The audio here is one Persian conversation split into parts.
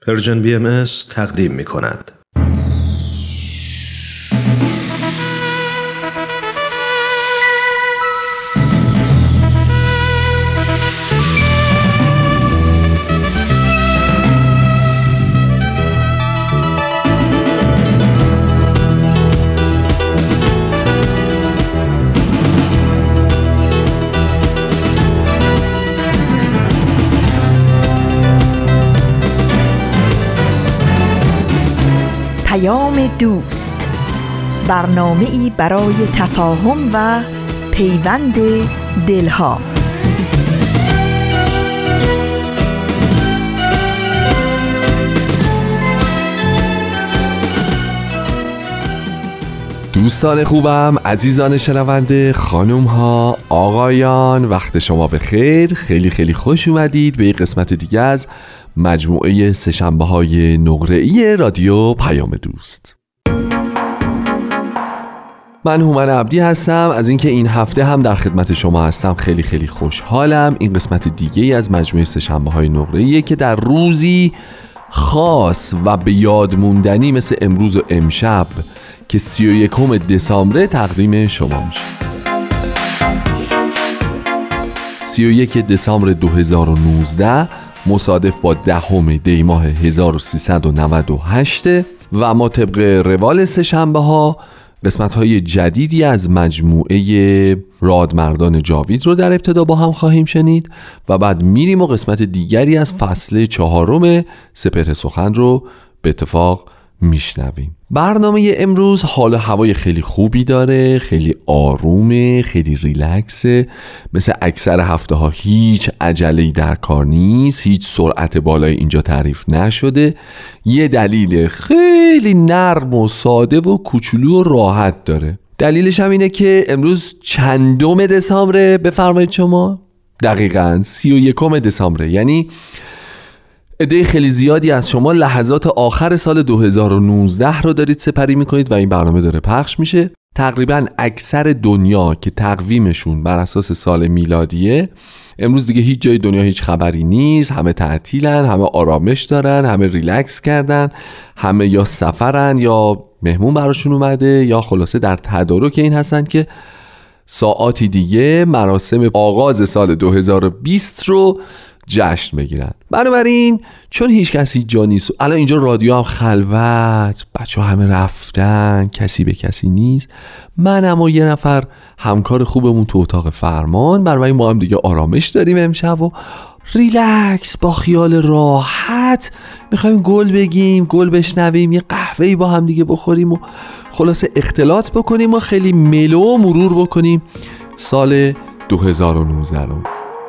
پرژن BMS تقدیم می کند. دوست، برنامه‌ای برای تفاهم و پیوند دلها. دوستان خوبم، عزیزان شنونده، خانم ها، آقایان، وقت شما بخیر. خیلی خیلی خوش اومدید به یک قسمت دیگه از مجموعه سه‌شنبه‌های نقره‌ای رادیو پیام دوست. من هومن عبدی هستم. از اینکه این هفته هم در خدمت شما هستم خیلی خیلی خوشحالم. این قسمت دیگه از مجموعه سه‌شنبه‌های نقره‌ایه که در روزی خاص و به یاد موندنی مثل امروز و امشب که 31 دسامبر تقدیم شما میشه. 31 دسامبر 2019 مصادف با 10 دی ماه 1398 و ما طبق روال سه‌شنبه‌ها قسمت‌های جدیدی از مجموعه رادمردان جاوید رو در ابتدا با هم خواهیم شنید و بعد میریم و قسمت دیگری از فصل 4 سپهر سخن رو به اتفاق میشنویم. برنامه امروز حال و هوای خیلی خوبی داره، خیلی آرومه، خیلی ریلکسه. مثل اکثر هفته ها هیچ عجله‌ای در کار نیست، هیچ سرعت بالای اینجا تعریف نشده. یه دلیل خیلی نرم و ساده و کوچولو و راحت داره. دلیلش هم اینه که امروز چندم دسامبر؟ بفرمایید شما. دقیقاً 31 دسامبر. یعنی عده خیلی زیادی از شما لحظات آخر سال 2019 رو دارید سپری میکنید و این برنامه داره پخش میشه. تقریبا اکثر دنیا که تقویمشون بر اساس سال میلادیه، امروز دیگه هیچ جای دنیا هیچ خبری نیست، همه تعطیلن، همه آرامش دارن، همه ریلکس کردن، همه یا سفرن یا مهمون براشون اومده یا خلاصه در تدارک این هستن که ساعاتی دیگه مراسم آغاز سال 2020 رو جشن بگیرن. بنابراین چون هیچ کسی جا نیست، الان اینجا رادیو هم خلوت، بچه ها همه رفتن، کسی به کسی نیست، منم و یه نفر همکار خوبمون تو اتاق فرمان، بنابراین ما هم دیگه آرامش داریم امشب و ریلکس با خیال راحت میخوایم گل بگیم، گل بشنویم، یه قهوه‌ای با هم دیگه بخوریم و خلاصه اختلاط بکنیم و خیلی ملو مرور بکنیم سال 2019 رو.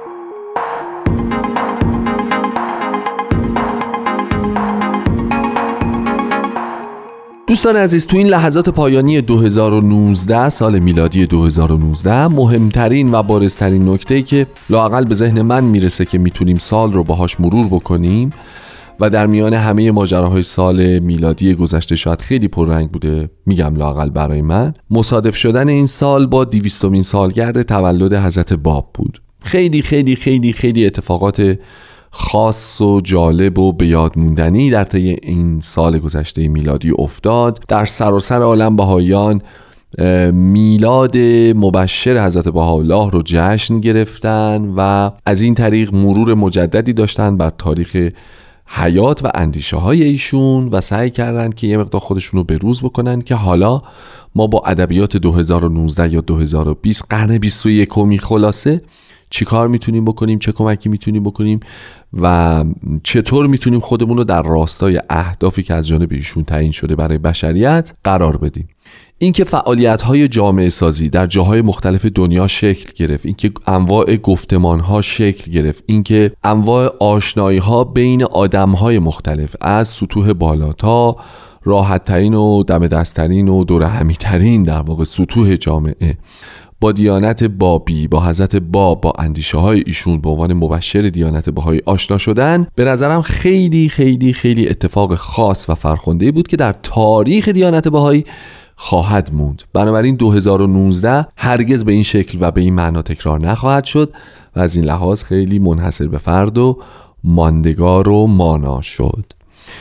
دوستان عزیز، تو این لحظات پایانی 2019 سال میلادی 2019 مهمترین و بارزترین نکته‌ای که لااقل به ذهن من میرسه که میتونیم سال رو باهاش مرور بکنیم و در میان همه ماجراهای سال میلادی گذشته شاید خیلی پررنگ بوده، میگم لااقل برای من، مصادف شدن این سال با 200مین سالگرد تولد حضرت باب بود. خیلی خیلی خیلی خیلی اتفاقات خاص و جالب و به یاد موندنی در طی این سال گذشته میلادی افتاد. در سراسر عالم بهائیان میلاد مبشر حضرت بهاءالله رو جشن گرفتن و از این طریق مرور مجددی داشتن بر تاریخ حیات و اندیشه های ایشون و سعی کردن که یه مقدار خودشون رو بروز بکنن که حالا ما با ادبیات 2019 یا 2020 قرن 21 خلاصه چی کار میتونیم بکنیم، چه کمکی میتونیم بکنیم و چطور میتونیم خودمون رو در راستای اهدافی که از جانب ایشون تعیین شده برای بشریت قرار بدیم. اینکه فعالیت‌های جامعه سازی در جاهای مختلف دنیا شکل گرفت، اینکه انواع گفتمان‌ها شکل گرفت، اینکه انواع آشنایی‌ها بین آدم‌های مختلف از سطوح بالا تا راحت‌ترین و دم دست‌ترین و دور همی‌ترین در واقع سطوح جامعه با دیانت بابی، با حضرت باب، با اندیشه های ایشون به عنوان مبشر دیانت بهایی آشنا شدن، به نظرم خیلی خیلی خیلی اتفاق خاص و فرخنده بود که در تاریخ دیانت بهایی خواهد موند. بنابراین 2019 هرگز به این شکل و به این معنا تکرار نخواهد شد و از این لحاظ خیلی منحصر به فرد و ماندگار و مانا شد.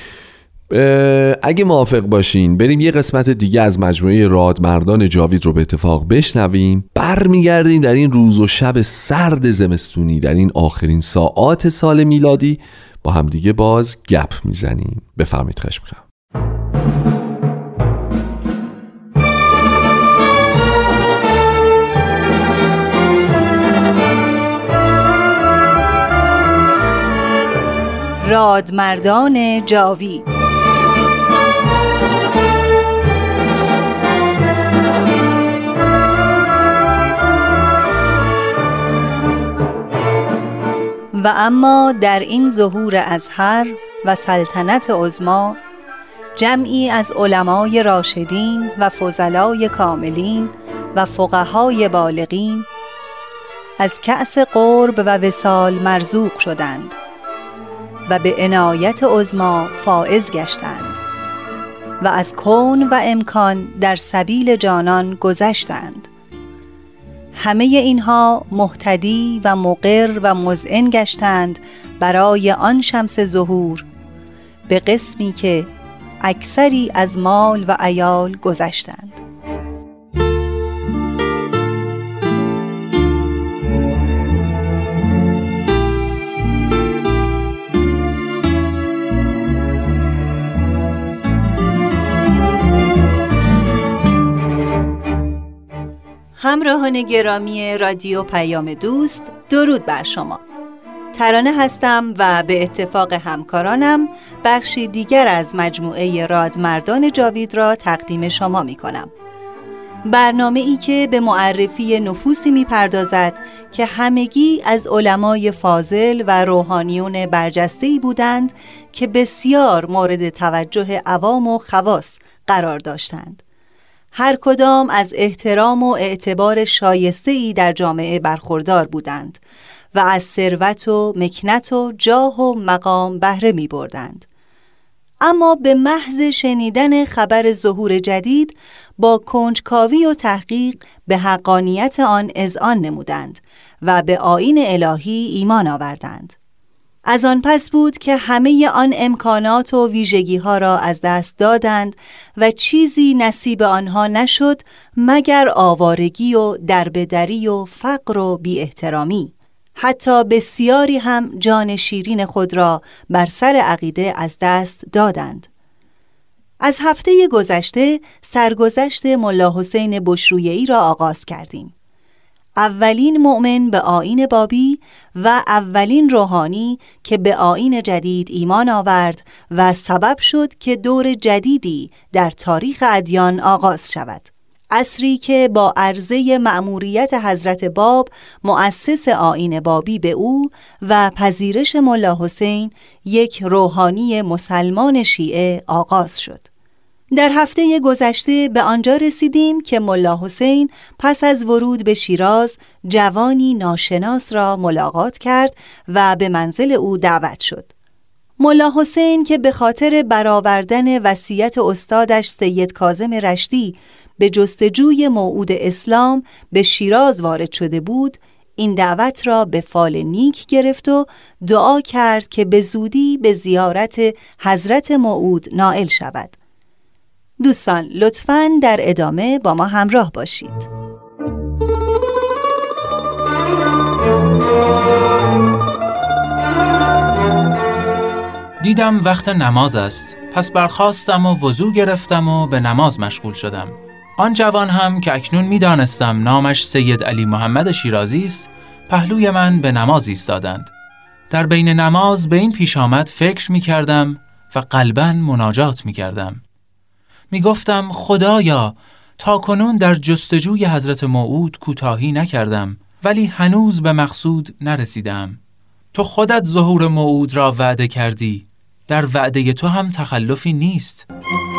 اگه موافق باشین بریم یه قسمت دیگه از مجموعه رادمردان جاوید رو به اتفاق بشنویم. برمیگردیم در این روز و شب سرد زمستونی، در این آخرین ساعات سال میلادی با هم دیگه باز گپ میزنیم. بفرمایید، خواهش می‌کنم. رادمردان جاوید. و اما در این ظهور ازهر و سلطنت عظما، جمعی از علمای راشدین و فضلای کاملین و فقهای بالغین از کأس قرب و وصال مرزوق شدند و به عنایت عظما فائز گشتند و از کون و امکان در سبیل جانان گذشتند. همه اینها مهتدی و مقر و مذعن گشتند برای آن شمس ظهور، به قسمی که اکثری از مال و عیال گذشتند. همراهان گرامی رادیو پیام دوست، درود بر شما. ترانه هستم و به اتفاق همکارانم بخشی دیگر از مجموعه رادمردان جاوید را تقدیم شما می کنم. برنامه‌ای که به معرفی نفوسی می پردازد که همگی از علمای فاضل و روحانیون برجسته‌ای بودند که بسیار مورد توجه عوام و خواص قرار داشتند. هر کدام از احترام و اعتبار شایسته‌ای در جامعه برخوردار بودند و از ثروت و مکنت و جاه و مقام بهره می بردند. اما به محض شنیدن خبر ظهور جدید با کنجکاوی و تحقیق به حقانیت آن اذعان نمودند و به آیین الهی ایمان آوردند. از آن پس بود که همه آن امکانات و ویژگی ها را از دست دادند و چیزی نصیب آنها نشد مگر آوارگی و دربدری و فقر و بی احترامی. حتی بسیاری هم جان شیرین خود را بر سر عقیده از دست دادند. از هفته گذشته سرگذشت ملا حسین بشرویه‌ای را آغاز کردیم. اولین مؤمن به آیین بابی و اولین روحانی که به آیین جدید ایمان آورد و سبب شد که دور جدیدی در تاریخ ادیان آغاز شود. عصری که با عرضه مأموریت حضرت باب مؤسس آیین بابی به او و پذیرش ملا حسین، یک روحانی مسلمان شیعه آغاز شد. در هفته گذشته به آنجا رسیدیم که ملا حسین پس از ورود به شیراز جوانی ناشناس را ملاقات کرد و به منزل او دعوت شد. ملا حسین که به خاطر برآوردن وصیت استادش سید کاظم رشتی به جستجوی موعود اسلام به شیراز وارد شده بود، این دعوت را به فال نیک گرفت و دعا کرد که به زودی به زیارت حضرت موعود نائل شود. دوستان لطفاً در ادامه با ما همراه باشید. دیدم وقت نماز است، پس برخاستم و وضو گرفتم و به نماز مشغول شدم. آن جوان هم که اکنون می‌دانستم نامش سید علی محمد شیرازی است، پهلوی من به نماز ایستادند. در بین نماز به این پیش آمد فکر می‌کردم و قلباً مناجات می‌کردم. میگفتم خدایا، تا کنون در جستجوی حضرت موعود کوتاهی نکردم، ولی هنوز به مقصود نرسیدم. تو خودت ظهور موعود را وعده کردی، در وعده تو هم تخلفی نیست.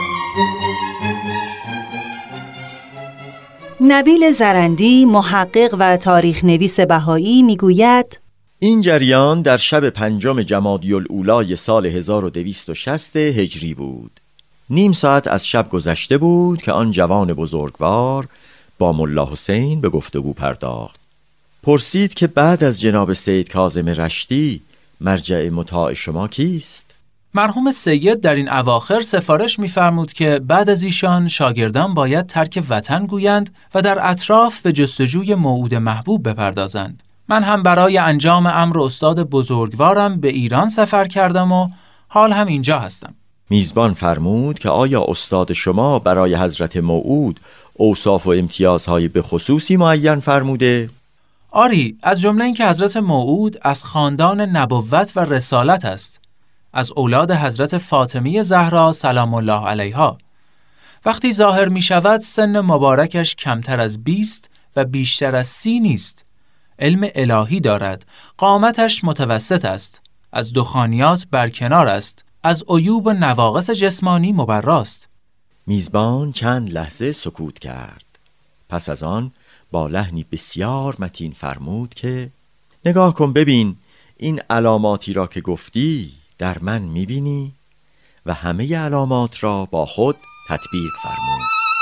نبیل زرندی، محقق و تاریخ نویس بهایی میگوید این جریان در شب 5 جمادی الاولی سال 1260 هجری بود. نیم ساعت از شب گذشته بود که آن جوان بزرگوار با ملا حسین به گفتگو پرداخت. پرسید که بعد از جناب سید کاظم رشتی مرجع مطاع شما کیست؟ مرحوم سید در این اواخر سفارش می‌فرمود که بعد از ایشان شاگردان باید ترک وطن گویند و در اطراف به جستجوی موعود محبوب بپردازند. من هم برای انجام امر استاد بزرگوارم به ایران سفر کردم و حال هم اینجا هستم. میزبان فرمود که آیا استاد شما برای حضرت موعود اوصاف و امتیازهای به خصوصی معین فرموده؟ آری، از جمله این که حضرت موعود از خاندان نبوت و رسالت است، از اولاد حضرت فاطمی زهرا سلام الله علیها. وقتی ظاهر می شود سن مبارکش کمتر از 20 و بیشتر از 30 نیست. علم الهی دارد، قامتش متوسط است، از دخانیات برکنار است، از عیوب و نواقص جسمانی مبراست. میزبان چند لحظه سکوت کرد. پس از آن با لحنی بسیار متین فرمود که نگاه کن ببین، این علاماتی را که گفتی در من میبینی و همه علامات را با خود تطبیق فرمود.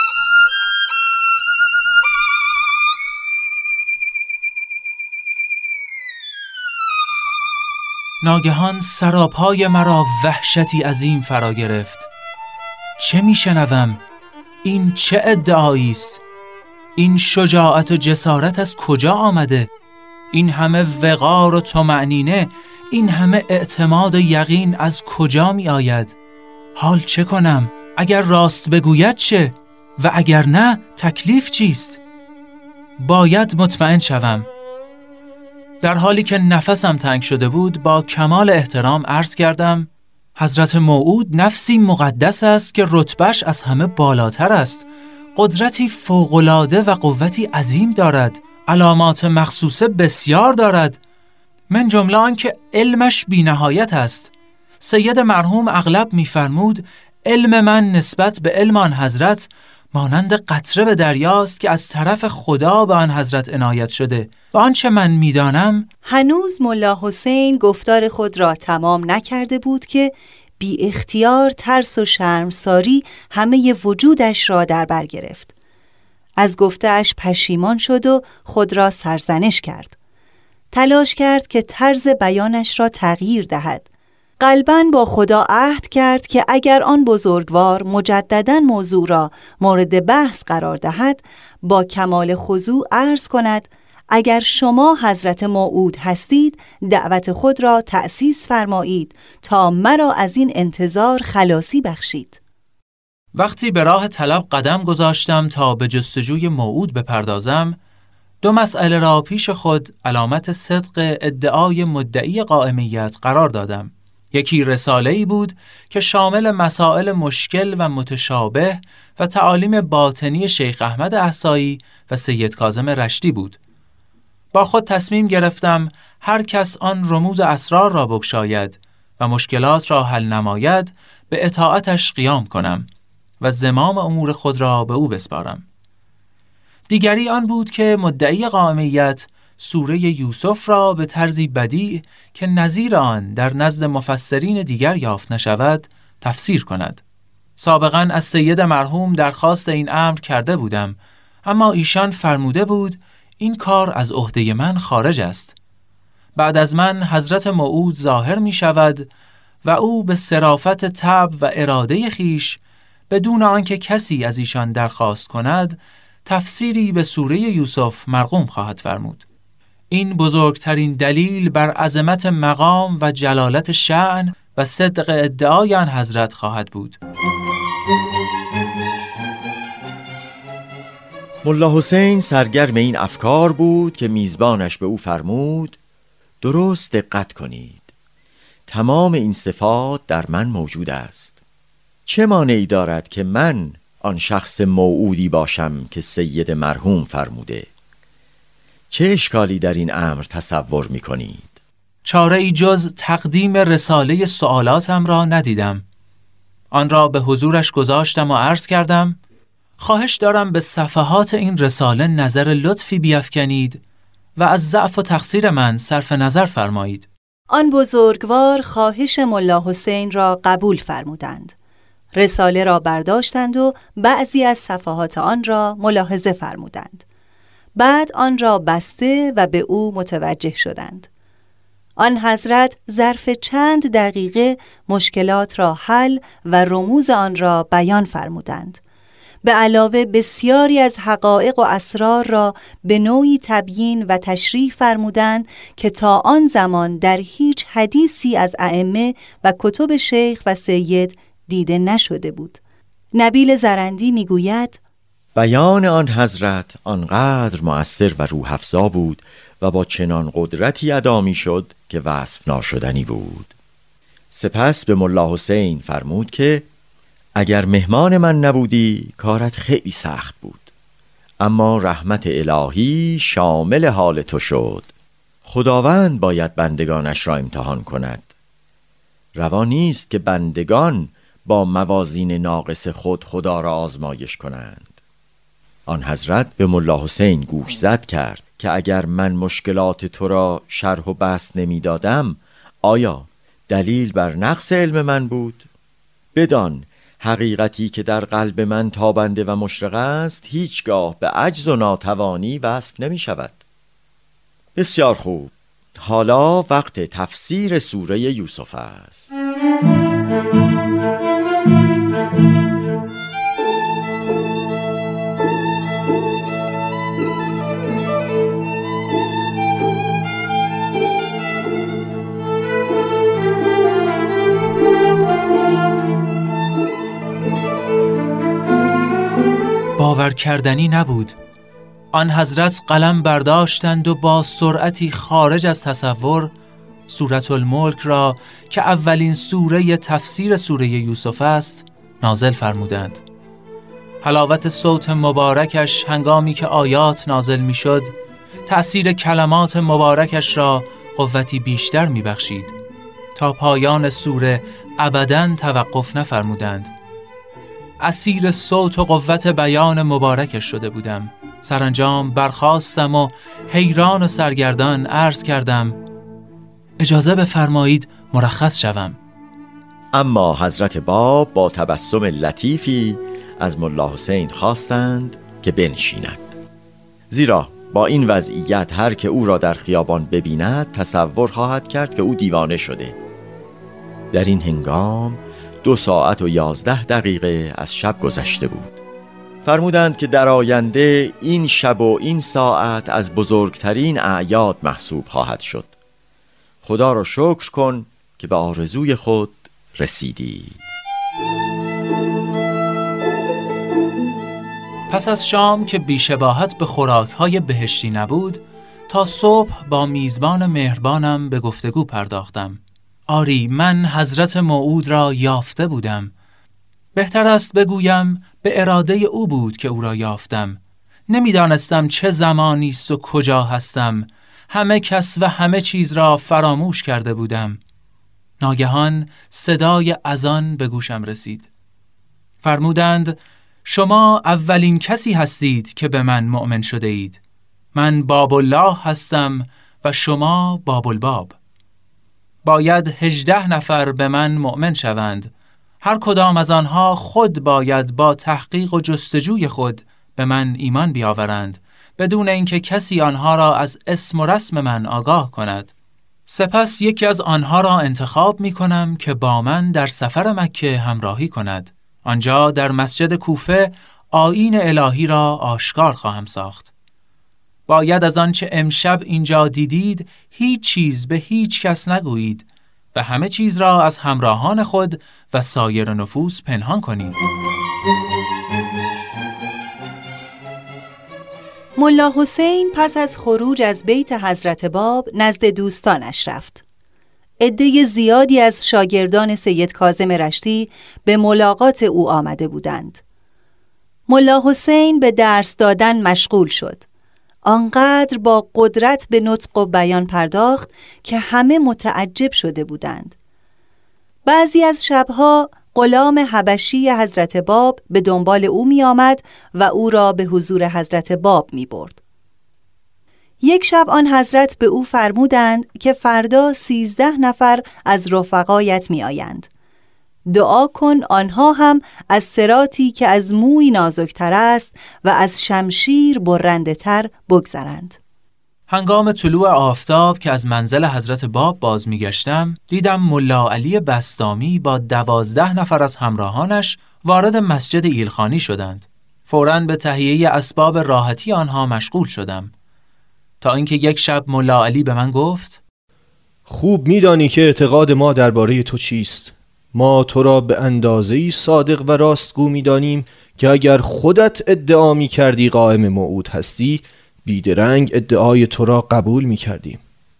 ناگهان سراپای مرا وحشتی عظیم فرا گرفت. چه میشنوم؟ این چه ادعایی است؟ این شجاعت و جسارت از کجا آمده؟ این همه وقار و طمأنینه، این همه اعتماد و یقین از کجا می آید؟ حال چه کنم؟ اگر راست بگوید چه؟ و اگر نه تکلیف چیست؟ باید مطمئن شوم. در حالی که نفسم تنگ شده بود با کمال احترام عرض کردم: حضرت موعود نفسی مقدس است که رتبهش از همه بالاتر است، قدرتی فوق‌العاده و قوتی عظیم دارد، علامات مخصوصه بسیار دارد، من جمله آن که علمش بی نهایت است. سید مرحوم اغلب می‌فرمود علم من نسبت به علم آن حضرت مانند قطره به دریاست که از طرف خدا به آن حضرت عنایت شده و آنچه من می‌دانم. هنوز ملا حسین گفتار خود را تمام نکرده بود که بی اختیار ترس و شرمساری همه وجودش را در بر گرفت. از گفته‌اش پشیمان شد و خود را سرزنش کرد. تلاش کرد که طرز بیانش را تغییر دهد. قلباً با خدا عهد کرد که اگر آن بزرگوار مجدداً موضوع را مورد بحث قرار دهد، با کمال خضوع عرض کند: اگر شما حضرت موعود هستید، دعوت خود را تأسیس فرمایید تا مرا از این انتظار خلاصی بخشید. وقتی به راه طلب قدم گذاشتم تا به جستجوی موعود بپردازم، دو مسئله را پیش خود علامت صدق ادعای مدعی قائمیت قرار دادم. یکی رساله‌ای بود که شامل مسائل مشکل و متشابه و تعالیم باطنی شیخ احمد احصایی و سید کاظم رشتی بود. با خود تصمیم گرفتم هر کس آن رموز اسرار را بگشاید و مشکلات را حل نماید به اطاعتش قیام کنم و زمام امور خود را به او بسپارم. دیگری آن بود که مدعی قائمیت سوره یوسف را به طرزی بدیع که نظیر آن در نزد مفسرین دیگر یافت نشود تفسیر کند. سابقاً از سید مرحوم درخواست این امر کرده بودم، اما ایشان فرموده بود این کار از عهده من خارج است. بعد از من حضرت موعود ظاهر می شود و او به صرافت طبع و اراده خیش بدون آنکه کسی از ایشان درخواست کند تفسیری به سوره یوسف مرقوم خواهد فرمود. این بزرگترین دلیل بر عظمت مقام و جلالت شأن و صدق ادعای آن حضرت خواهد بود. ملا حسین سرگرم این افکار بود که میزبانش به او فرمود: درست دقت کنید، تمام این صفات در من موجود است. چه مانعی دارد که من آن شخص موعودی باشم که سید مرحوم فرموده؟ چه اشکالی در این امر تصور می کنید؟ چاره ای جز تقدیم رساله سوالاتم را ندیدم. آن را به حضورش گذاشتم و عرض کردم: خواهش دارم به صفحات این رساله نظر لطفی بیفکنید و از ضعف و تقصیر من صرف نظر فرمایید. آن بزرگوار خواهش ملا حسین را قبول فرمودند. رساله را برداشتند و بعضی از صفحات آن را ملاحظه فرمودند. بعد آن را بسته و به او متوجه شدند. آن حضرت ظرف چند دقیقه مشکلات را حل و رموز آن را بیان فرمودند. به علاوه بسیاری از حقایق و اسرار را به نوعی تبیین و تشریح فرمودند که تا آن زمان در هیچ حدیثی از ائمه و کتب شیخ و سید دیده نشده بود. نبیل زرندی میگوید: بیان آن حضرت آنقدر مؤثر و روح افزا بود و با چنان قدرتی ادا می شد که وصف ناشدنی بود. سپس به ملا حسین فرمود که اگر مهمان من نبودی کارت خیلی سخت بود، اما رحمت الهی شامل حال تو شد. خداوند باید بندگانش را امتحان کند. روا نیست که بندگان با موازین ناقص خود خدا را آزمایش کنند. آن حضرت به ملا حسین گوش زد کرد که اگر من مشکلات تو را شرح و بسط نمی دادم، آیا دلیل بر نقص علم من بود؟ بدان حقیقتی که در قلب من تابنده و مشرق است هیچگاه به عجز و ناتوانی وصف نمی شود. بسیار خوب، حالا وقت تفسیر سوره یوسف است. باور کردنی نبود. آن حضرت قلم برداشتند و با سرعتی خارج از تصور سورة الملک را که اولین سوره تفسیر سوره یوسف است نازل فرمودند. حلاوت صوت مبارکش هنگامی که آیات نازل می شد تأثیر کلمات مبارکش را قوتی بیشتر می بخشید. تا پایان سوره ابداً توقف نفرمودند. اسیر صوت و قوت بیان مبارکش شده بودم. سرانجام برخاستم و حیران و سرگردان عرض کردم: اجازه بفرمایید مرخص شوم. اما حضرت باب با تبسم لطیفی از ملا حسین خواستند که بنشیند، زیرا با این وضعیت هر که او را در خیابان ببیند تصور خواهد کرد که او دیوانه شده. در این هنگام 2 ساعت و 11 دقیقه از شب گذشته بود. فرمودند که در آینده این شب و این ساعت از بزرگترین اعیاد محسوب خواهد شد. خدا را شکر کن که به آرزوی خود رسیدی. پس از شام که بی‌شباهت به خوراک‌های بهشتی نبود، تا صبح با میزبان مهربانم به گفتگو پرداختم. آری، من حضرت موعود را یافته بودم. بهتر است بگویم به اراده او بود که او را یافتم. نمیدانستم چه زمانی است و کجا هستم. همه کس و همه چیز را فراموش کرده بودم. ناگهان صدای اذان به گوشم رسید. فرمودند: شما اولین کسی هستید که به من مؤمن شده اید. من باب الله هستم و شما باب الباب. باید 18 نفر به من مؤمن شوند. هر کدام از آنها خود باید با تحقیق و جستجوی خود به من ایمان بیاورند، بدون اینکه کسی آنها را از اسم و رسم من آگاه کند. سپس یکی از آنها را انتخاب می کنم که با من در سفر مکه همراهی کند. آنجا در مسجد کوفه آیین الهی را آشکار خواهم ساخت. باید از آنچه امشب اینجا دیدید هیچ چیز به هیچ کس نگویید و همه چیز را از همراهان خود و سایر نفوس پنهان کنید. ملا حسین پس از خروج از بیت حضرت باب نزد دوستانش رفت. عده زیادی از شاگردان سید کاظم رشتی به ملاقات او آمده بودند. ملا حسین به درس دادن مشغول شد. آنقدر با قدرت به نطق و بیان پرداخت که همه متعجب شده بودند. بعضی از شبها غلام حبشی حضرت باب به دنبال او می آمد و او را به حضور حضرت باب می برد. یک شب آن حضرت به او فرمودند که فردا 13 نفر از رفقایت می آیند. دعا کن آنها هم از صراطی که از موی نازکتر است و از شمشیر برنده تر بگذرند. هنگام طلوع آفتاب که از منزل حضرت باب باز می‌گشتم، دیدم ملا علی بسطامی با 12 نفر از همراهانش وارد مسجد ایلخانی شدند. فوراً به تهیه اسباب راحتی آنها مشغول شدم، تا اینکه یک شب ملا علی به من گفت: خوب می‌دانی که اعتقاد ما درباره تو چیست. ما تو را به اندازه‌ای صادق و راستگو می‌دانیم که اگر خودت ادعا می‌کردی قائم موعود هستی، بیدرنگ ادعای تو را قبول می‌کردیم.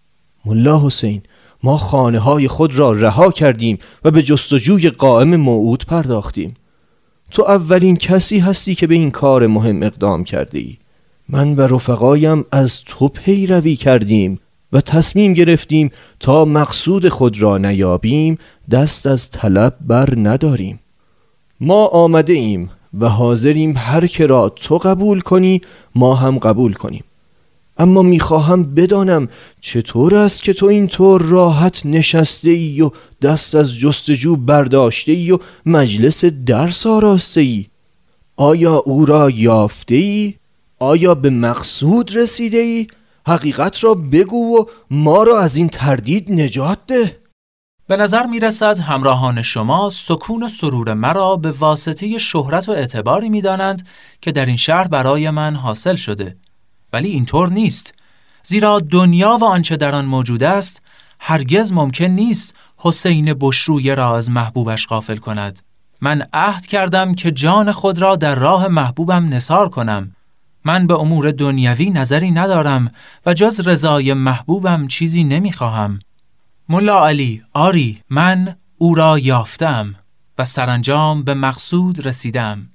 ملا حسین، ما خانه‌های خود را رها کردیم و به جستجوی قائم موعود پرداختیم. تو اولین کسی هستی که به این کار مهم اقدام کرده ای. من و رفقایم از تو پیروی کردیم و تصمیم گرفتیم تا مقصود خود را نیابیم دست از طلب بر نداریم. ما آمده ایم و حاضریم هر که را تو قبول کنی ما هم قبول کنیم. اما میخواهم بدانم چطور است که تو اینطور راحت نشسته ای و دست از جستجو برداشته ای و مجلس درس آراسته ای؟ آیا او را یافته ای؟ آیا به مقصود رسیده ای؟ حقیقت را بگو و ما را از این تردید نجات ده. به نظر می رسد همراهان شما سکون و سرور مرا به واسطه شهرت و اعتباری می دانند که در این شهر برای من حاصل شده. ولی اینطور نیست، زیرا دنیا و آنچه در آن موجود است هرگز ممکن نیست حسین بشرویه را از محبوبش غافل کند. من عهد کردم که جان خود را در راه محبوبم نثار کنم. من به امور دنیوی نظری ندارم و جز رضای محبوبم چیزی نمیخواهم. ملا علی، آری، من او را یافتم و سرانجام به مقصود رسیدم.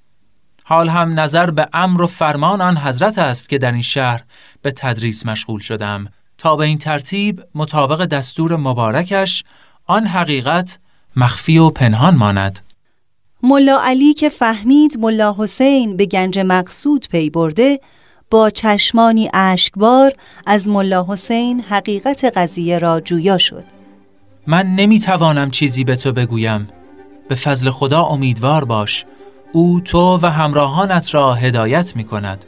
حال هم نظر به امر و فرمان آن حضرت است که در این شهر به تدریس مشغول شدم تا به این ترتیب مطابق دستور مبارکش آن حقیقت مخفی و پنهان ماند. ملا علی که فهمید ملا حسین به گنج مقصود پی برده، با چشمانی اشکبار از ملا حسین حقیقت قضیه را جویا شد. من نمیتوانم چیزی به تو بگویم. به فضل خدا امیدوار باش. او تو و همراهانت را هدایت می کند.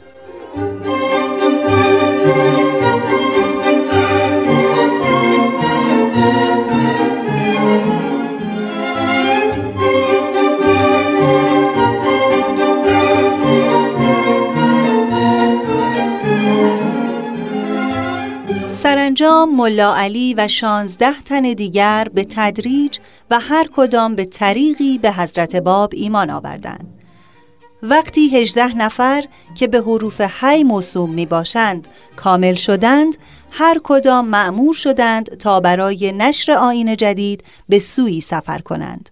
سرانجام ملا علی و 16 تن دیگر به تدریج و هر کدام به طریقی به حضرت باب ایمان آوردند. وقتی 18 نفر که به حروف حی موسوم می باشند کامل شدند، هر کدام مأمور شدند تا برای نشر آیین جدید به سوی سفر کنند.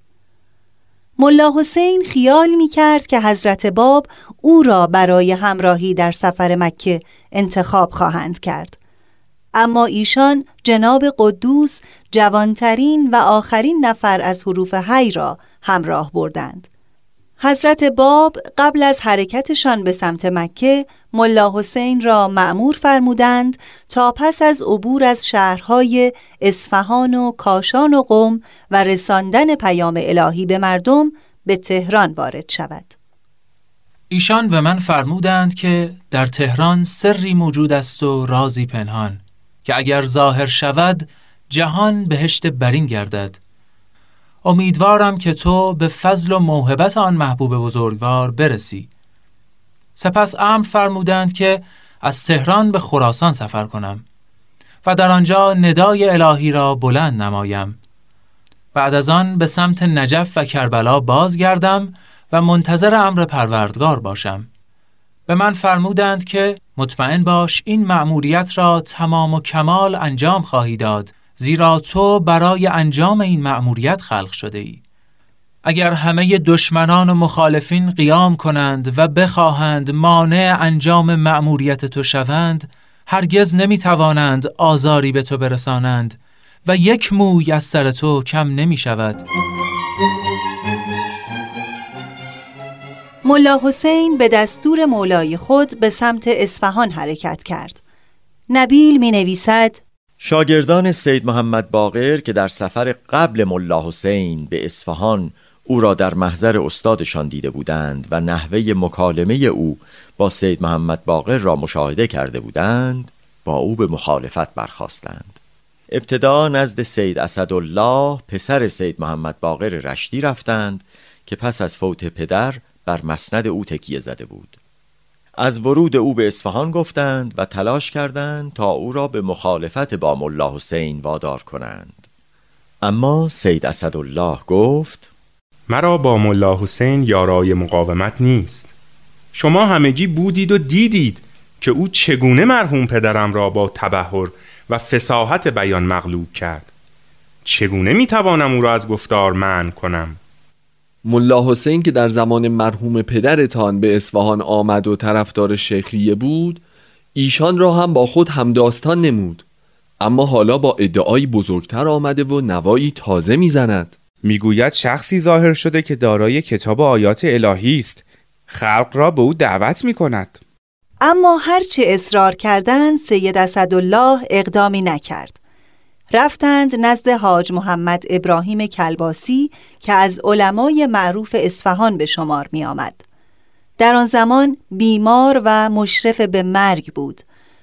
ملا حسین خیال می کرد که حضرت باب او را برای همراهی در سفر مکه انتخاب خواهند کرد. اما ایشان جناب قدوس جوانترین و آخرین نفر از حروف حی را همراه بردند. حضرت باب قبل از حرکتشان به سمت مکه ملا حسین را مأمور فرمودند تا پس از عبور از شهرهای اصفهان و کاشان و قم و رساندن پیام الهی به مردم به تهران وارد شود. ایشان به من فرمودند که در تهران سری موجود است و رازی پنهان که اگر ظاهر شود جهان بهشت برین گردد. امیدوارم که تو به فضل و موهبت آن محبوب بزرگوار برسی. سپس امر فرمودند که از تهران به خراسان سفر کنم و در آنجا ندای الهی را بلند نمایم. بعد از آن به سمت نجف و کربلا بازگردم و منتظر امر پروردگار باشم. به من فرمودند که مطمئن باش این مأموریت را تمام و کمال انجام خواهی داد، زیرا تو برای انجام این مأموریت خلق شده ای. اگر همه دشمنان و مخالفین قیام کنند و بخواهند مانع انجام مأموریت تو شوند، هرگز نمیتوانند آزاری به تو برسانند و یک موی از سر تو کم نمی شود. ملا حسین به دستور مولای خود به سمت اصفهان حرکت کرد. نبیل می نویسد: شاگردان سید محمد باقر که در سفر قبل ملا حسین به اصفهان او را در محضر استادشان دیده بودند و نحوه مکالمه او با سید محمد باقر را مشاهده کرده بودند، با او به مخالفت برخاستند. ابتدا نزد سید اسدالله پسر سید محمد باقر رشتی رفتند که پس از فوت پدر بر مسند او تکیه زده بود. از ورود او به اصفهان گفتند و تلاش کردند تا او را به مخالفت با ملا حسین وادار کنند. اما سید اسدالله گفت: مرا با ملا حسین یارای مقاومت نیست. شما همگی بودید و دیدید که او چگونه مرحوم پدرم را با تبحر و فصاحت بیان مغلوب کرد. چگونه میتوانم او را از گفتار منع کنم؟ ملا حسین که در زمان مرحوم پدرتان به اصفهان آمد و طرفدار شیخیه بود، ایشان را هم با خود همداستان نمود، اما حالا با ادعایی بزرگتر آمده و نوایی تازه میزند. میگوید شخصی ظاهر شده که دارای کتاب آیات الهی است، خلق را به او دعوت میکند. اما هرچه اصرار کردند سید اسدالله اقدامی نکرد. رفتند نزد حاج محمد ابراهیم کلباسی که از علمای معروف اصفهان به شمار می آمد. در آن زمان بیمار و مشرف به مرگ بود.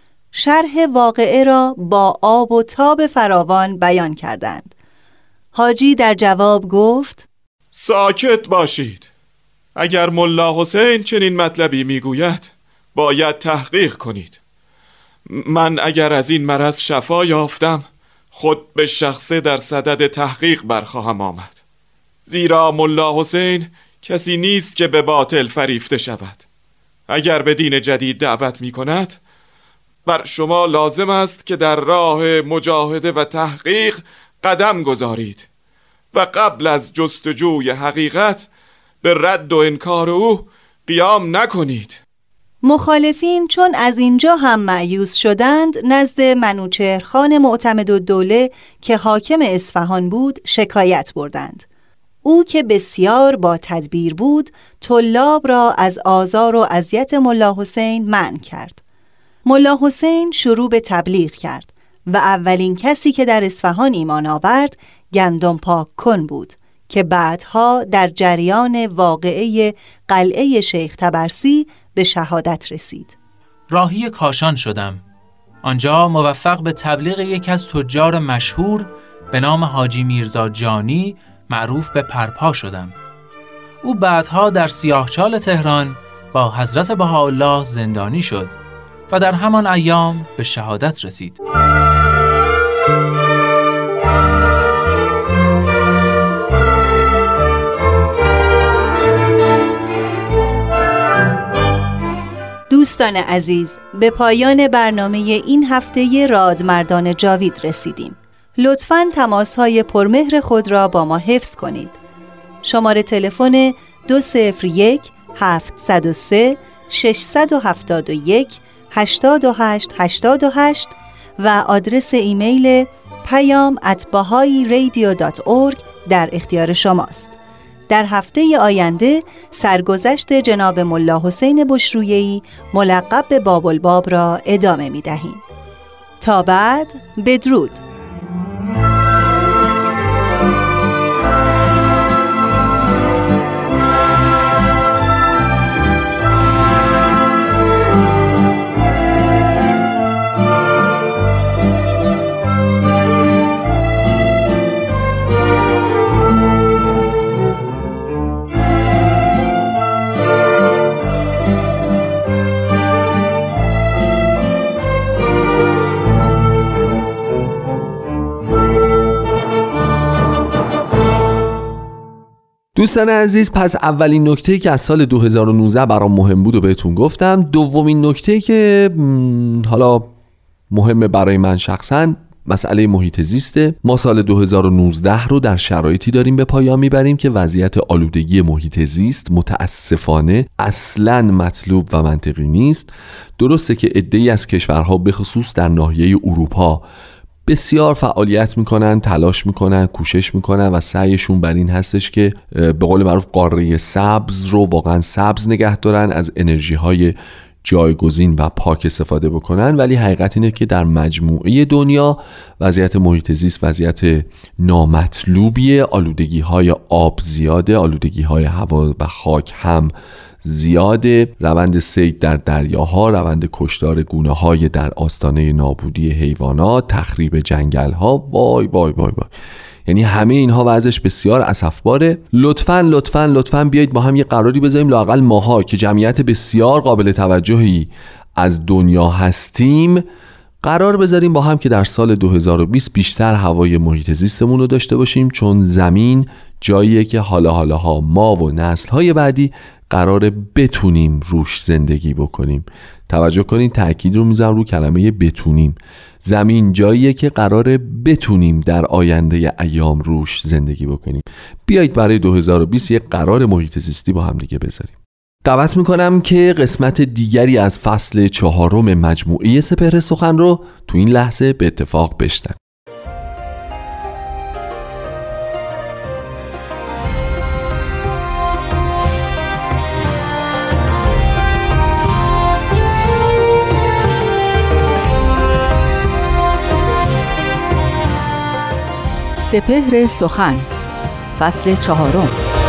شرح واقعه را با آب و تاب فراوان بیان کردند. حاجی در جواب گفت: ساکت باشید. اگر ملا حسین چنین مطلبی میگوید باید تحقیق کنید. من اگر از این مرض شفا یافتم خود به شخصه در صدد تحقیق برخواهم آمد، زیرا ملا حسین کسی نیست که به باطل فریفته شود. اگر به دین جدید دعوت می کند بر شما لازم است که در راه مجاهده و تحقیق قدم گذارید و قبل از جستجوی حقیقت به رد و انکار او قیام نکنید. مخالفین چون از اینجا هم مایوس شدند نزد منوچهرخان معتمدالدوله که حاکم اصفهان بود شکایت بردند. او که بسیار با تدبیر بود طلاب را از آزار و اذیت ملا حسین منع کرد. ملا حسین شروع به تبلیغ کرد و اولین کسی که در اصفهان ایمان آورد گندم پاک کن بود که بعدها در جریان واقعه قلعه شیخ تبرسی به شهادت رسید. راهی کاشان شدم. آنجا موفق به تبلیغ یکی از تجار مشهور به نام حاجی میرزا جانی معروف به پرپا شدم. او بعدها در سیاهچال تهران با حضرت بهاءالله زندانی شد و در همان ایام به شهادت رسید. دوستان عزیز، به پایان برنامه این هفته رادمردان جاوید رسیدیم. لطفاً تماس‌های پرمهر خود را با ما حفظ کنید. شماره تلفن 201 703 671 8888 و آدرس ایمیل payam@bahai.radio.org در اختیار شماست. در هفته آینده سرگذشت جناب ملا حسین بشرویه‌ای ملقب به باب‌الباب را ادامه می‌دهیم. تا بعد، بدرود. دوستان عزیز، پس اولین نکته‌ای که از سال 2019 برام مهم بود و بهتون گفتم. دومین نکته‌ای که حالا مهمه برای من شخصا مسئله محیط زیسته. ما سال 2019 رو در شرایطی داریم به پایان میبریم که وضعیت آلودگی محیط زیست متاسفانه اصلاً مطلوب و منطقی نیست. درسته که عده‌ای از کشورها به خصوص در ناحیه اروپا بسیار فعالیت میکنن، تلاش میکنن، کوشش میکنن و سعیشون بر این هستش که به قول معروف قاره سبز رو واقعا سبز نگه دارن، از انرژی های جایگزین و پاک استفاده بکنن، ولی حقیقت اینه که در مجموعه دنیا وضعیت محیط زیست وضعیت نامطلوبیه. آلودگی های آب زیاده، آلودگی های هوا و خاک هم زیاده، روند صید در دریاها، روند کشتار گونه های در آستانه نابودی حیوانات، تخریب جنگل ها، وای وای وای وای، یعنی همه اینها وضعش بسیار اسفباره. لطفاً بیایید با هم یه قراری بذاریم، لااقل ماها که جمعیت بسیار قابل توجهی از دنیا هستیم، قرار بذاریم با هم که در سال 2020 بیشتر هوای محیط زیستمون رو داشته باشیم، چون زمین جاییه که حالا ما و نسل‌های بعدی قراره بتونیم روش زندگی بکنیم. توجه کنین، تأکید رو میذارم رو کلمه بتونیم. زمین جاییه که قراره بتونیم در آینده ایام روش زندگی بکنیم. بیایید برای 2020 یک قرار محیط زیستی با هم دیگه بذاریم. دعوت میکنم که قسمت دیگری از فصل 4 مجموعه سپهر سخن رو تو این لحظه به اتفاق بشنویم. سپهر سخن فصل 4.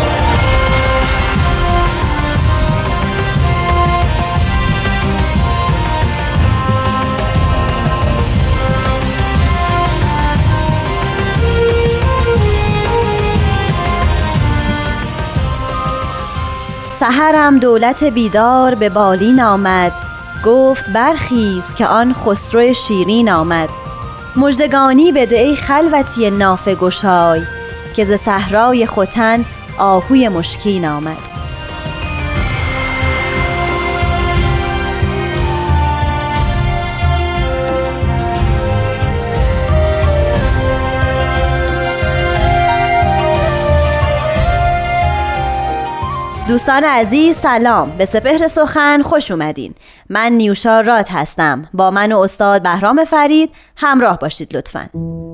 سحرم دولت بیدار به بالین آمد، گفت برخیز که آن خسرو شیرین آمد. مژدگانی بده ای خلوتی نافه گشای، که ز صحرای ختن آهوی مشکین آمد. دوستان عزیز سلام، به سپهر سخن خوش اومدین. من نیوشا راد هستم. با من و استاد بهرام فرید همراه باشید لطفاً.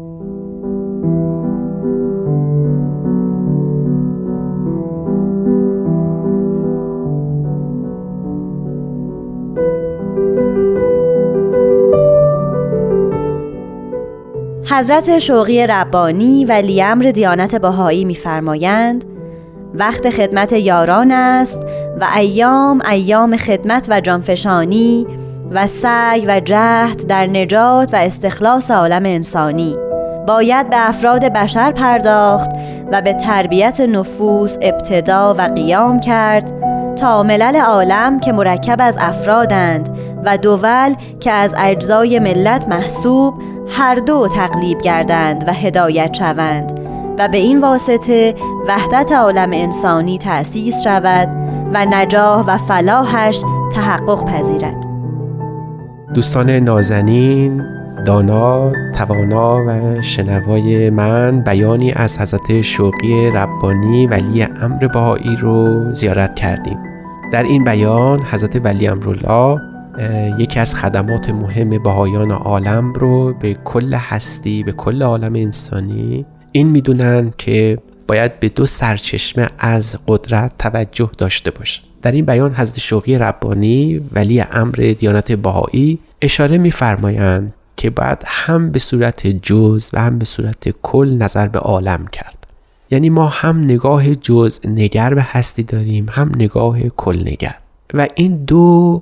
حضرت شوقی ربانی ولی امر دیانت بهایی می‌فرمایند وقت خدمت یاران است و ایام خدمت و جانفشانی و سعی و جهد در نجات و استخلاص عالم انسانی. باید به افراد بشر پرداخت و به تربیت نفوس ابتدا و قیام کرد تا ملل عالم که مرکب از افرادند و دول که از اجزای ملت محسوب هر دو تقلیب گردند و هدایت شوند و به این واسطه وحدت عالم انسانی تأسیس شود و نجاح و فلاحش تحقق پذیرد. دوستان نازنین، دانا، توانا و شنوای من، بیانی از حضرت شوقی ربانی ولی امر بهایی رو زیارت کردیم. در این بیان حضرت ولی امرالله یکی از خدمات مهم بهایان عالم رو به کل هستی، به کل عالم انسانی این میدونن که باید به 2 سرچشمه از قدرت توجه داشته باشه. در این بیان حضرت شوقی ربانی ولی امر دیانت بهایی اشاره میفرمایند که باید هم به صورت جز و هم به صورت کل نظر به عالم کرد. یعنی ما هم نگاه جز نگر به هستی داریم، هم نگاه کل نگر، و این 2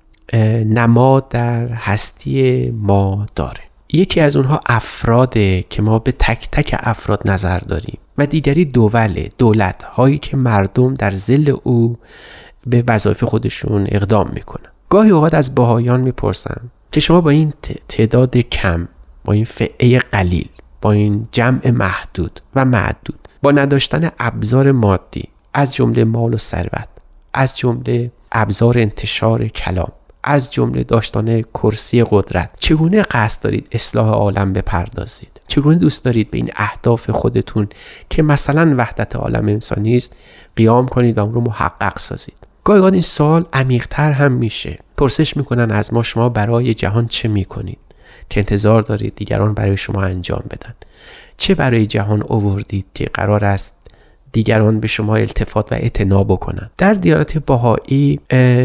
نماد در هستی ما داره. یکی از اونها افراده که ما به تک تک افراد نظر داریم و دیگری دولت هایی که مردم در ظل او به وظایف خودشون اقدام میکنن. گاهی اوقات از بهایان میپرسن که شما با این تعداد کم، با این فئه قلیل، با این جمع محدود و معدود، با نداشتن ابزار مادی از جمله مال و ثروت، از جمله ابزار انتشار کلام، از جمله داشتن کرسی قدرت، چگونه قصد دارید اصلاح عالم بپردازید؟ چگونه دوست دارید به این اهداف خودتون که مثلا وحدت عالم انسانی است قیام کنید و اون رو محقق سازید؟ گاهی این سوال عمیق‌تر هم میشه. پرسش میکنن از ما شما برای جهان چه میکنید که انتظار دارید دیگران برای شما انجام بدن؟ چه برای جهان آوردید که قرار است دیگران به شما التفات و اعتنا بکنن؟ در دیانت بهایی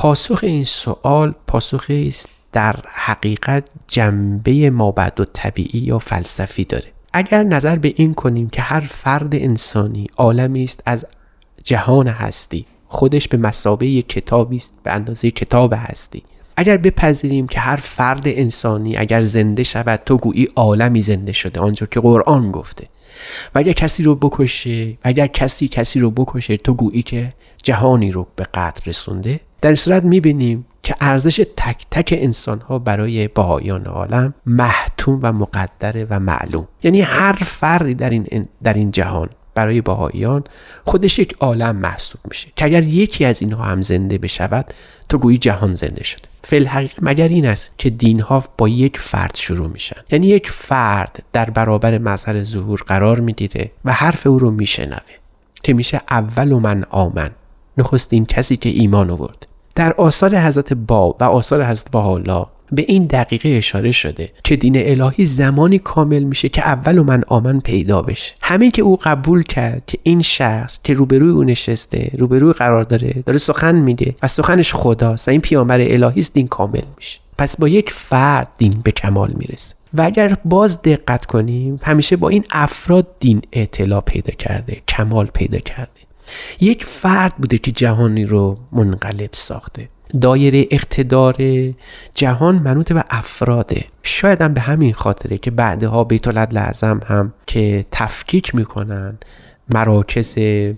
پاسخ این سوال پاسخی است در حقیقت جنبه مابعد طبیعی یا فلسفی داره. اگر نظر به این کنیم که هر فرد انسانی عالمی است از جهان هستی، خودش به مثابه یک کتابی است به اندازه کتاب هستی. اگر بپذیریم که هر فرد انسانی اگر زنده شود تو گویی عالمی زنده شده، آنجا که قرآن گفته، و اگر کسی رو بکشه، اگر کسی رو بکشه تو گویی که جهانی رو به قتل رسونده، در این صورت میبینیم که ارزش تک تک انسان ها برای بهائیان عالم محتوم و مقدره و معلوم. یعنی هر فردی در این جهان برای بهائیان خودش یک عالم محسوب میشه که اگر یکی از اینها هم زنده بشود تو گویی جهان زنده شده. فی الحقیقه مگر این است که دینها با یک فرد شروع میشن، یعنی یک فرد در برابر مظهر ظهور قرار میگیره و حرف او رو میشنوه که میشه اول من آمن، نخستین کسی که ایمان آورد. در آثار حضرت باب و آثار حضرت بهاءالله به این دقیقه اشاره شده که دین الهی زمانی کامل میشه که اول من آمن پیدا بشه. همین که او قبول کرد که این شخص که روبروی او نشسته، روبروی قرار داره سخن میگه و سخنش خداست و این پیامبر الهی است، دین کامل میشه. پس با یک فرد دین به کمال میرسه. و اگر باز دقت کنیم همیشه با این افراد دین اطلاع پیدا کرده، کمال پیدا کرده. یک فرد بوده که جهانی رو منقلب ساخته. دایره اقتدار جهان منوط به افراده. شاید هم به همین خاطره که بعدها بیت العدل اعظم هم که تفکیک میکنن مراکز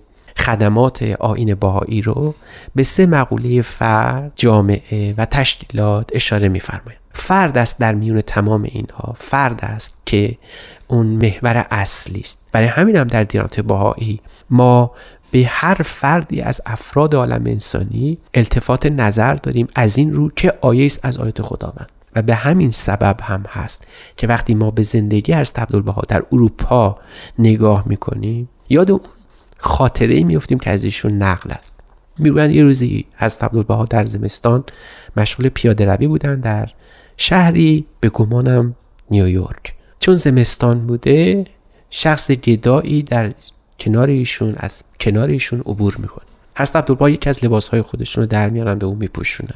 خدمات آیین بهایی رو به 3 مقوله فرد، جامعه و تشکیلات اشاره میفرمایند. فرد است در میون تمام اینها، فرد است که اون محور اصلی است. برای همین هم در دیانت بهایی ما به هر فردی از افراد عالم انسانی التفات نظر داریم از این رو که آیه است از آیات خداوند. و به همین سبب هم هست که وقتی ما به زندگی حضرت عبدالبها در اروپا نگاه میکنیم یاد اون خاطره‌ای میفتیم که از ایشون نقل است. میگویند یه روزی حضرت عبدالبها در زمستان مشغول پیاده روی بودن در شهری به گمانم نیویورک. چون زمستان بوده شخص گدایی در کنار ایشون عبور میکنه. حضرت عبدالبها یکی از لباسهای خودشون رو در میارن به اون میپوشونن.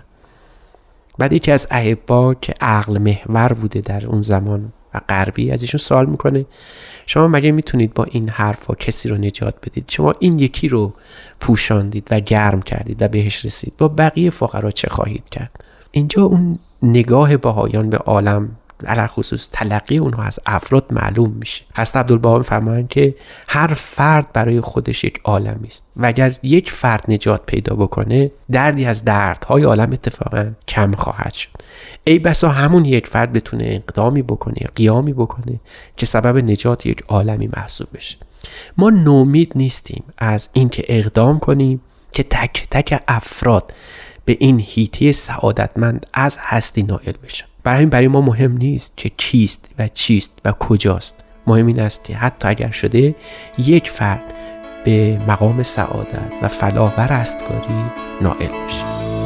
بعد یکی از احبا که عقل محور بوده در اون زمان و غربی از ایشون سوال میکنه شما مگه میتونید با این حرفا کسی رو نجات بدید؟ شما این یکی رو پوشاندید و گرم کردید و بهش رسید، با بقیه فقرا چه خواهید کرد؟ اینجا اون نگاه بهائیان به عالم علی خصوص تلقی اونها از افراد معلوم میشه. حضرت عبدالبها میفرمایند که هر فرد برای خودش یک عالمی است و اگر یک فرد نجات پیدا بکنه دردی از دردهای عالم اتفاقا کم خواهد شد. ای بسا همون یک فرد بتونه اقدامی بکنه، قیامی بکنه که سبب نجات یک عالمی محسوب بشه. ما نومید نیستیم از اینکه اقدام کنیم که تک تک افراد به این حیطه سعادتمند از هستی نائل بشن. برای ما مهم نیست که کیست و چیست و کجاست. مهم این است که حتی اگر شده یک فرد به مقام سعادت و فلاح و رستگاری نائل بشه.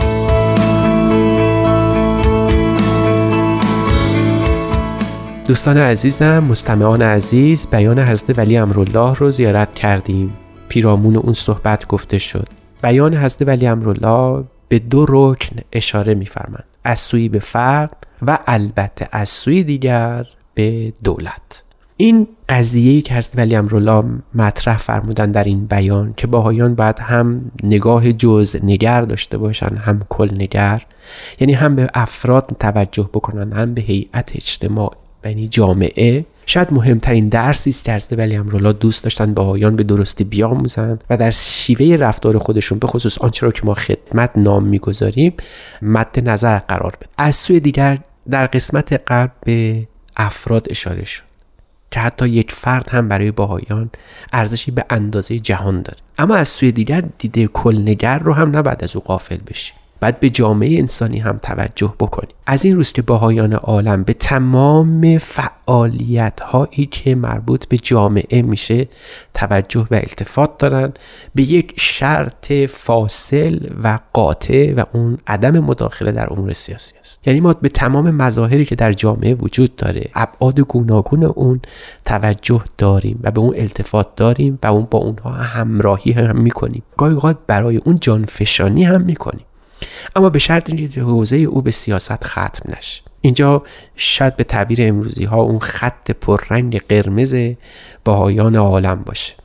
دوستان عزیزم، مستمعان عزیز، بیان حضرت ولی امرالله رو زیارت کردیم. پیرامون اون صحبت گفته شد. بیان حضرت ولی امرالله به 2 رکن اشاره می‌فرماند. از سوی به فرد و البته از سوی دیگر به دولت. این قضیه‌ای که حضرت ولی امرالله مطرح فرمودن در این بیان که بهائیان باید هم نگاه جزء نگر داشته باشن هم کل نگر، یعنی هم به افراد توجه بکنن هم به هیئت اجتماع یعنی جامعه، شاید مهمترین درسی است که حضرت ولی امرالله دوست داشتن بهائیان به درستی بیاموزند و در شیوه رفتار خودشون به خصوص آنچه را که ما خدمت نام می‌گذاریم مد نظر قرار بده. از سوی دیگر در قسمت قبل به افراد اشاره شد که حتی یک فرد هم برای بهائیان ارزشی به اندازه جهان داره. اما از سوی دیگر دیده کلنگر رو هم نباید از او غافل بشی. باید به جامعه انسانی هم توجه بکنی. از این روز که بهائیان عالم به تمام فعالیت‌هایی که مربوط به جامعه میشه توجه و التفات دارن، به یک شرط فاصل و قاطع و اون عدم مداخله در امور سیاسی است. یعنی ما به تمام مظاهری که در جامعه وجود داره، ابعاد گوناگون اون توجه داریم و به اون التفات داریم و اون با اونها همراهی هم میکنیم. گاهی اوقات برای اون جانفشانی هم میکنیم. اما به شرط اینکه حوزه او به سیاست ختم نشه. اینجا شاید به تعبیر امروزی ها اون خط پررنگ قرمز بهایان عالم باشه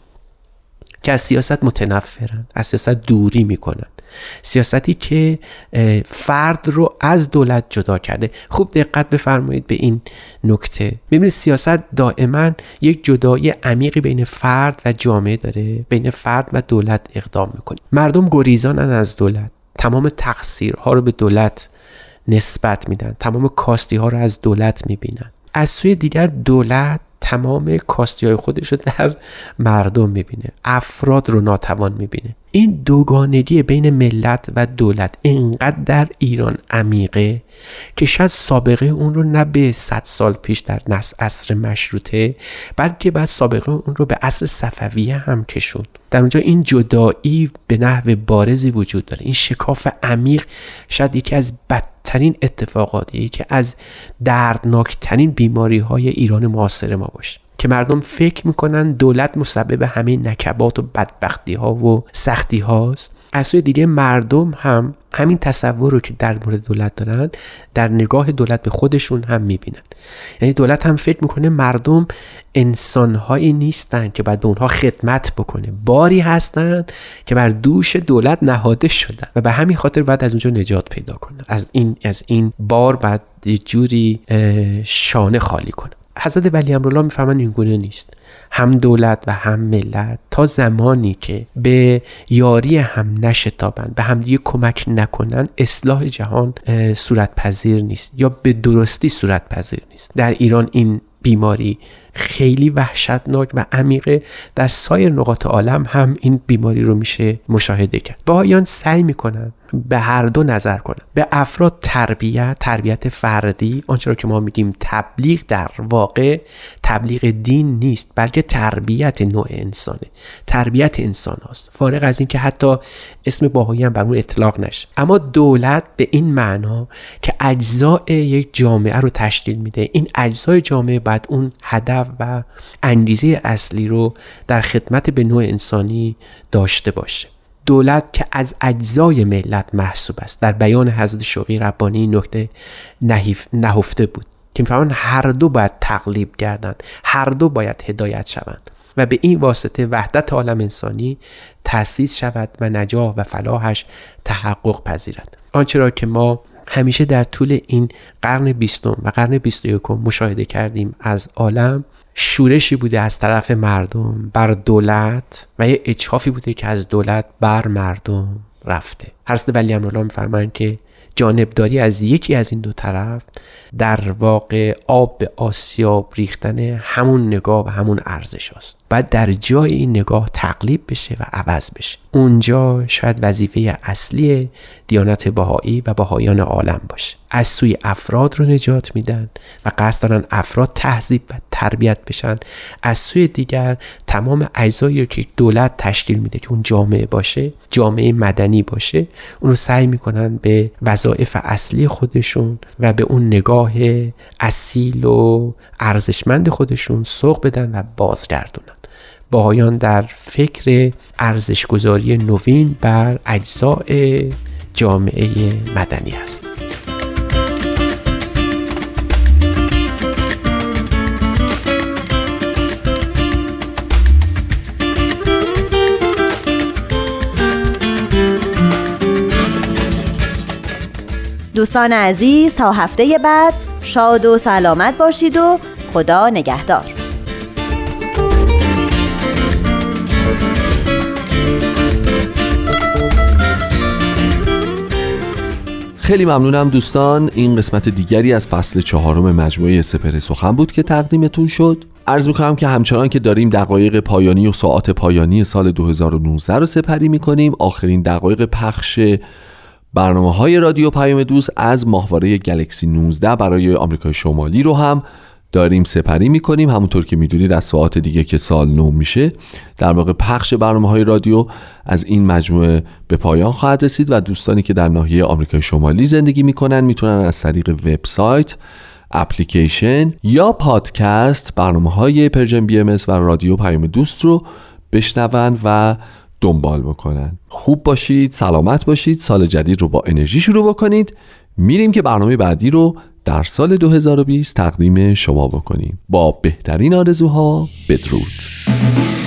که از سیاست متنفرن، از سیاست دوری میکنن، سیاستی که فرد رو از دولت جدا کرده. خوب دقت بفرمایید به این نکته. ببینید سیاست دائما یک جدایی عمیقی بین فرد و جامعه داره، بین فرد و دولت اقدام میکنه. مردم گریزانن از دولت، تمام تقصیرها رو به دولت نسبت میدن، تمام کاستی ها رو از دولت میبینن. از سوی دیگر دولت تمام کاستی های خودش رو در مردم میبینه، افراد رو ناتوان میبینه. این دوگانگی بین ملت و دولت اینقدر در ایران عمیقه که شاید سابقه اون رو نه به 100 سال پیش در عصر مشروطه، بلکه بعد سابقه اون رو به عصر صفویه هم کشوند. در اونجا این جدایی به نحو بارزی وجود داره. این شکاف عمیق شاید یکی از بدترین اتفاقاتی که از دردناکترین بیماری های ایران معاصر ما باشه که مردم فکر میکنن دولت مسبب همه نکبات و بدبختی ها و سختی هاست. از سوی دیگه مردم هم همین تصور رو که در مورد دولت دارن در نگاه دولت به خودشون هم میبینن. یعنی دولت هم فکر میکنه مردم انسانهایی نیستن که باید به اونها خدمت بکنه، باری هستن که بر دوش دولت نهاده شدن و به همین خاطر باید از اونجا نجات پیدا کنن، از این بار باید یه جوری شانه خالی کنن. حضرت ولی امرالله میفهمن این گونه نیست. هم دولت و هم ملت تا زمانی که به یاری هم نشتابند، به هم دیگه کمک نکنن، اصلاح جهان صورت پذیر نیست یا به درستی صورت پذیر نیست. در ایران این بیماری خیلی وحشتناک و عمیقه. در سایر نقاط عالم هم این بیماری رو میشه مشاهده کرد. بهائیان سعی میکنن به هر دو نظر کنن. به افراد تربیت فردی، آنچه را که ما میگیم تبلیغ، در واقع تبلیغ دین نیست بلکه تربیت نوع انسانه، تربیت انسان هاست، فارغ از این که حتی اسم بهایی هم بر اون اطلاق نشه. اما دولت به این معنا که اجزای یک جامعه رو تشکیل میده، این اجزای جامعه باید اون هدف و انگیزه اصلی رو در خدمت به نوع انسانی داشته باشه. دولت که از اجزای ملت محسوب است. در بیان حضرت شوقی ربانی نکته نهفته بود که می‌فرمایند هر دو باید تقلیب گردند، هر دو باید هدایت شوند و به این واسطه وحدت عالم انسانی تأسیس شود و نجاح و فلاحش تحقق پذیرد. آنچه را که ما همیشه در طول این قرن 20 و قرن 21 مشاهده کردیم از عالم، شورشی بوده از طرف مردم بر دولت و یه اجحافی بوده که از دولت بر مردم رفته. حضرت ولی امرالله می‌فرمایند که جانبداری از یکی از این دو طرف در واقع آب به آسیاب ریختن همون نگاه و همون ارزش است. باید در جای این نگاه تقلیب بشه و عوض بشه. اونجا شاید وظیفه اصلی دیانت بهایی و بهایان عالم باشه. از سوی افراد رو نجات میدن و قصد دارن افراد تهذیب و تربیت بشن. از سوی دیگر تمام اجزایی که دولت تشکیل میده که اون جامعه باشه، جامعه مدنی باشه، اون رو سعی میکنن به وظایف اصلی خودشون و به اون نگاه اصیل و ارزشمند خودشون سوق بدن و بازگردونن. بهایان در فکر ارزشگذاری نوین بر اجزای جامعه مدنی است. دوستان عزیز، تا هفته بعد شاد و سلامت باشید و خدا نگهدار. خیلی ممنونم دوستان. این قسمت دیگری از فصل 4 مجموعه سپهر سخن بود که تقدیمتون شد. عرض میکنم که همچنان که داریم دقایق پایانی و ساعات پایانی سال 2019 رو سپری میکنیم، آخرین دقایق پخش برنامه‌های رادیو پیام دوست از ماهواره گلکسی 19 برای آمریکای شمالی رو هم داریم سپری میکنیم. همونطور که میدونید از ساعات دیگه که سال نو میشه، در واقع پخش برنامه‌های رادیو از این مجموعه به پایان خواهد رسید و دوستانی که در ناحیه آمریکای شمالی زندگی میکنن میتونن از طریق وبسایت، اپلیکیشن یا پادکست برنامه‌های پرژن BMS و رادیو پیام دوست رو بشنون و دنبال بکنن. خوب باشید، سلامت باشید، سال جدید رو با انرژی شروع بکنید. میریم که برنامه بعدی رو در سال 2020 تقدیم شما بکنیم. با بهترین آرزوها، بدرود.